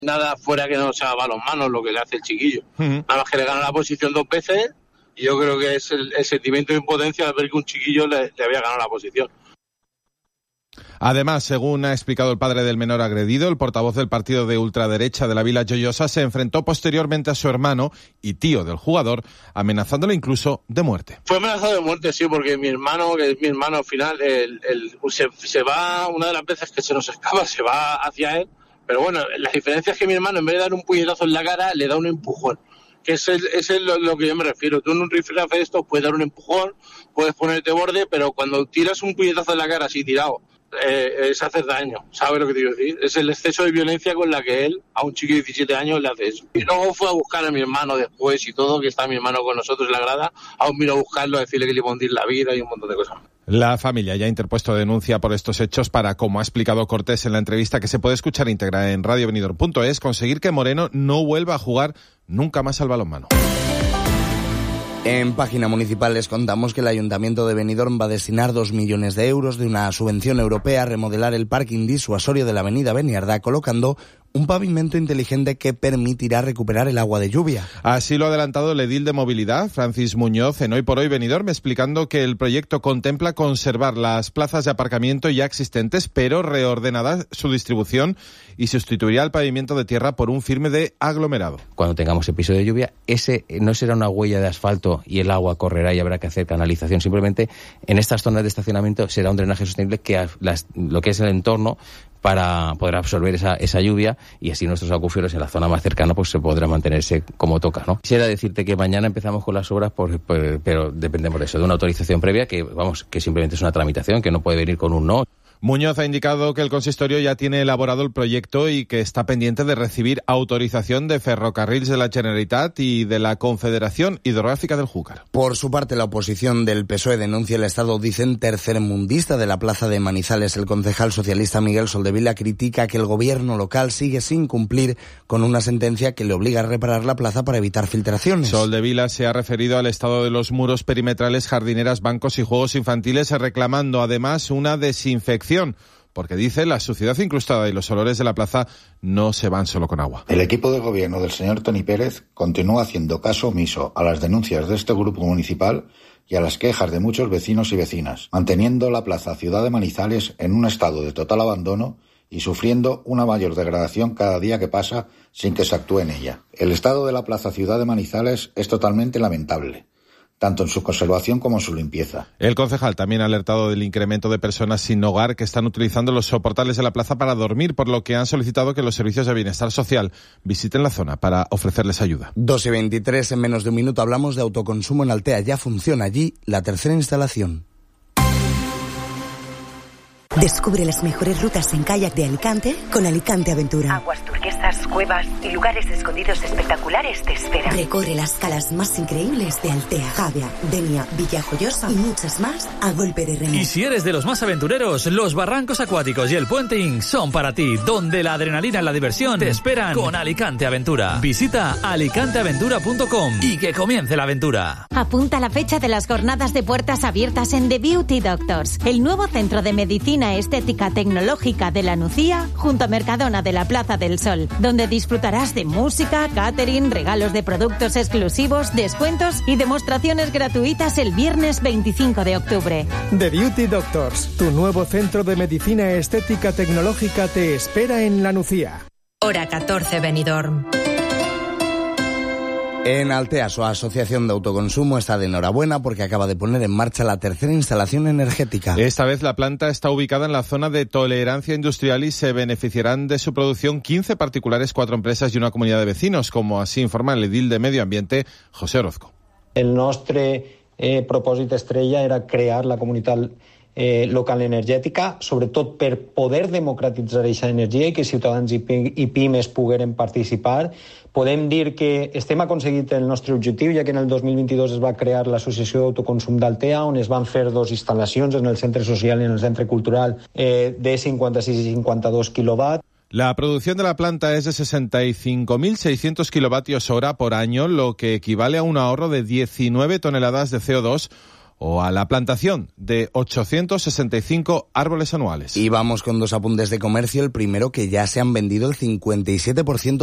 Nada fuera que no sea balonmano lo que le hace el chiquillo. Nada más que le gana la posición 2 veces y yo creo que es el sentimiento de impotencia de ver que un chiquillo le había ganado la posición. Además, según ha explicado el padre del menor agredido, el portavoz del partido de ultraderecha de la Vila Joyosa se enfrentó posteriormente a su hermano y tío del jugador, amenazándolo incluso de muerte. Fue amenazado de muerte, sí, porque mi hermano, que es mi hermano al final, se va, una de las veces que se nos escapa, se va hacia él, pero bueno, la diferencia es que mi hermano, en vez de dar un puñetazo en la cara, le da un empujón. Que es lo que yo me refiero. Tú en un rifrafe de estos puedes dar un empujón, puedes ponerte borde, pero cuando tiras un puñetazo en la cara así tirado, es hacer daño. ¿Sabes lo que te quiero decir? Es el exceso de violencia con la que él, a un chico de 17 años, le hace eso. Y luego fue a buscar a mi hermano después y todo, que está mi hermano con nosotros en la grada, aún vino a buscarlo, a decirle que le iba a hundir la vida y un montón de cosas. La familia ya ha interpuesto denuncia por estos hechos para, como ha explicado Cortés en la entrevista que se puede escuchar íntegra en radiobenidorm.es, conseguir que Moreno no vuelva a jugar nunca más al balonmano. En página municipal les contamos que el Ayuntamiento de Benidorm va a destinar 2 millones de euros de una subvención europea a remodelar el parking disuasorio de la avenida Beniardá, colocando un pavimento inteligente que permitirá recuperar el agua de lluvia. Así lo ha adelantado el edil de Movilidad, Francis Muñoz, en Hoy por Hoy Benidorm, explicando que el proyecto contempla conservar las plazas de aparcamiento ya existentes, pero reordenada su distribución y sustituirá el pavimento de tierra por un firme de aglomerado. Cuando tengamos episodio de lluvia, ese no será una huella de asfalto y el agua correrá y habrá que hacer canalización. Simplemente en estas zonas de estacionamiento será un drenaje sostenible que lo que es el entorno para poder absorber esa lluvia y así nuestros acuíferos en la zona más cercana pues se podrá mantenerse como toca, ¿no? Quisiera decirte que mañana empezamos con las obras, pero dependemos de eso, de una autorización previa que simplemente es una tramitación, que no puede venir con un no. Muñoz ha indicado que el consistorio ya tiene elaborado el proyecto y que está pendiente de recibir autorización de Ferrocarrils de la Generalitat y de la Confederación Hidrográfica del Júcar. Por su parte, la oposición del PSOE denuncia el estado, dicen, tercermundista de la plaza de Manizales. El concejal socialista Miguel Soldevila critica que el gobierno local sigue sin cumplir con una sentencia que le obliga a reparar la plaza para evitar filtraciones. Soldevila se ha referido al estado de los muros perimetrales, jardineras, bancos y juegos infantiles, reclamando además una desinfección, porque dice la suciedad incrustada y los olores de la plaza no se van solo con agua. El equipo de gobierno del señor Toni Pérez continúa haciendo caso omiso a las denuncias de este grupo municipal y a las quejas de muchos vecinos y vecinas, manteniendo la plaza Ciudad de Manizales en un estado de total abandono y sufriendo una mayor degradación cada día que pasa sin que se actúe en ella. El estado de la plaza Ciudad de Manizales es totalmente lamentable, tanto en su conservación como en su limpieza. El concejal también ha alertado del incremento de personas sin hogar que están utilizando los soportales de la plaza para dormir, por lo que han solicitado que los servicios de bienestar social visiten la zona para ofrecerles ayuda. 2:23, en menos de un minuto hablamos de autoconsumo en Altea. Ya funciona allí la tercera instalación. Descubre las mejores rutas en kayak de Alicante con Alicante Aventura. Aguas turquesas, cuevas y lugares escondidos espectaculares te esperan. Recorre las calas más increíbles de Altea, Javia, Denia, Villajoyosa y muchas más a golpe de remo. Y si eres de los más aventureros, los barrancos acuáticos y el puenting son para ti, donde la adrenalina y la diversión te esperan con Alicante Aventura. Visita alicanteaventura.com y que comience la aventura. Apunta la fecha de las jornadas de puertas abiertas en The Beauty Doctors, el nuevo centro de medicina estética tecnológica de la Nucía, junto a Mercadona de la Plaza del Sol, donde disfrutarás de música, catering, regalos de productos exclusivos, descuentos y demostraciones gratuitas el viernes 25 de octubre. The Beauty Doctors, tu nuevo centro de medicina estética tecnológica, te espera en la Nucía. Hora 14, Benidorm. En Altea, su asociación de autoconsumo está de enhorabuena porque acaba de poner en marcha la tercera instalación energética. Esta vez la planta está ubicada en la zona de tolerancia industrial y se beneficiarán de su producción 15 particulares, 4 empresas y una comunidad de vecinos, como así informa el edil de Medio Ambiente, José Orozco. El nostre propòsit estrella era crear la comunitat local energètica, sobretot per poder democratitzar aquesta energia i que ciutadans i pimes pogueren participar. Podem dir que estem aconseguit el nostre objectiu, ja que en el 2022 es va crear l'Associació d'Autoconsum d'Altea, on es van fer 2 instal·lacions en el centre social i en el centre cultural de 56 i 52 quilowatts. La producción de la planta es de 65.600 kilovatios hora por año, lo que equivale a un ahorro de 19 toneladas de CO2 o a la plantación de 865 árboles anuales. Y vamos con dos apuntes de comercio. El primero, que ya se han vendido el 57%